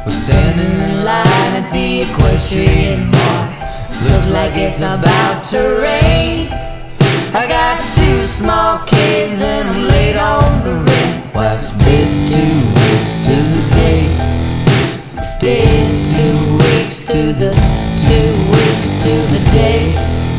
We're standing in line at the Equestrian Mart. Looks like it's about to rain. I got two small kids and I'm late on the rent. Wife's bid 2 weeks to the day. Dead 2 weeks to the 2 weeks to the day.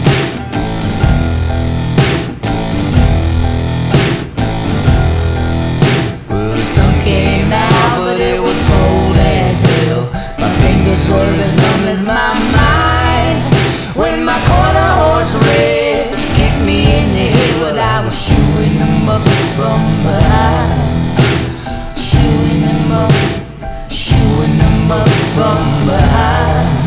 Well, the sun came out, but it was cold as hell. My fingers were as numb as my mind when my quarter horse ribs kicked me in the head while I was shooing them up from behind. Shooing them up from behind.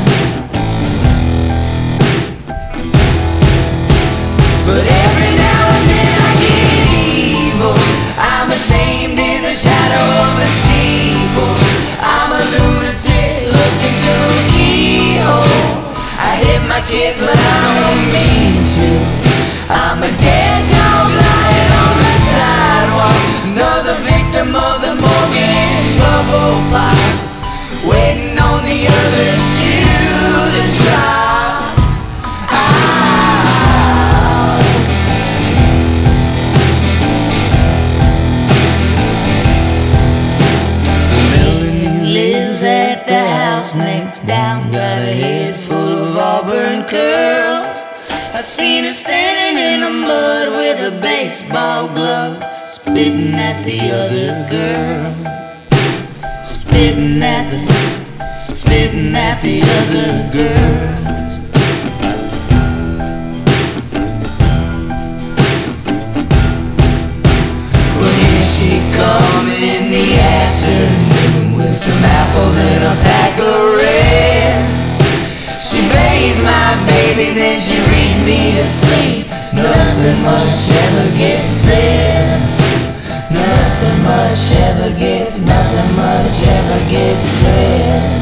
But every now and then I get evil. I'm ashamed in the shadow of a steeple. I'm a lunatic looking through a keyhole. I hit my kids but I don't mean to. I'm a dead dog lying on the sidewalk, another victim of the mortgage bubble pop, waiting on the other shoe to drop. Melanie lives at the house next down, got a head full of auburn curls. I seen her standing in the mud with a baseball glove, spitting at the other girls. Spitting at the other girls. Well, here she come in the afternoon with some apples and a pack of Reds. She bathes my babies and she reads me to sleep. Nothing much ever gets said. Nothing much ever gets said.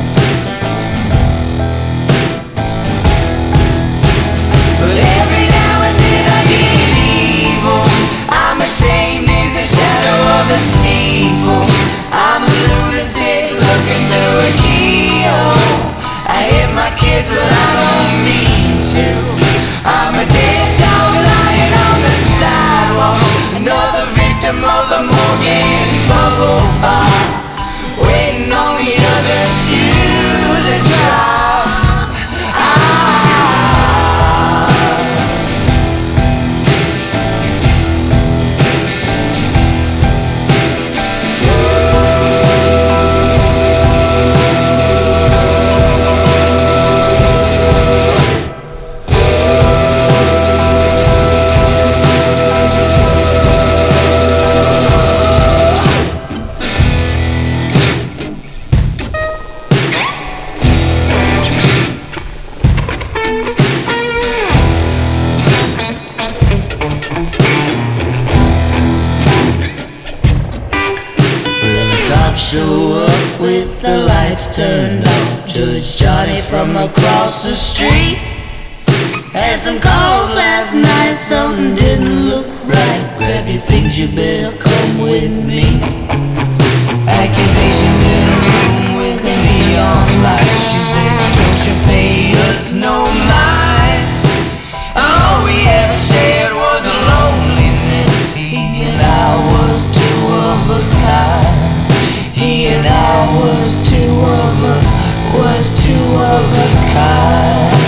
But every now and then I get evil. I'm ashamed in the shadow of a steeple. I'm a lunatic looking through a keyhole. I hit my kids but I don't mean to. I'm a dead dog lying on the sidewalk, another victim of the mortgage bubble pop, waiting on the other shoe to drop. Show up with the lights turned off. Judge Johnny from across the street had some calls last night, something didn't look right. Grab your things, you better come with me. Accusations in a room with a neon light. She said, don't you pay us no mind. All we ever shared was a loneliness. He and I was two of a kind. He and I was two of a kind.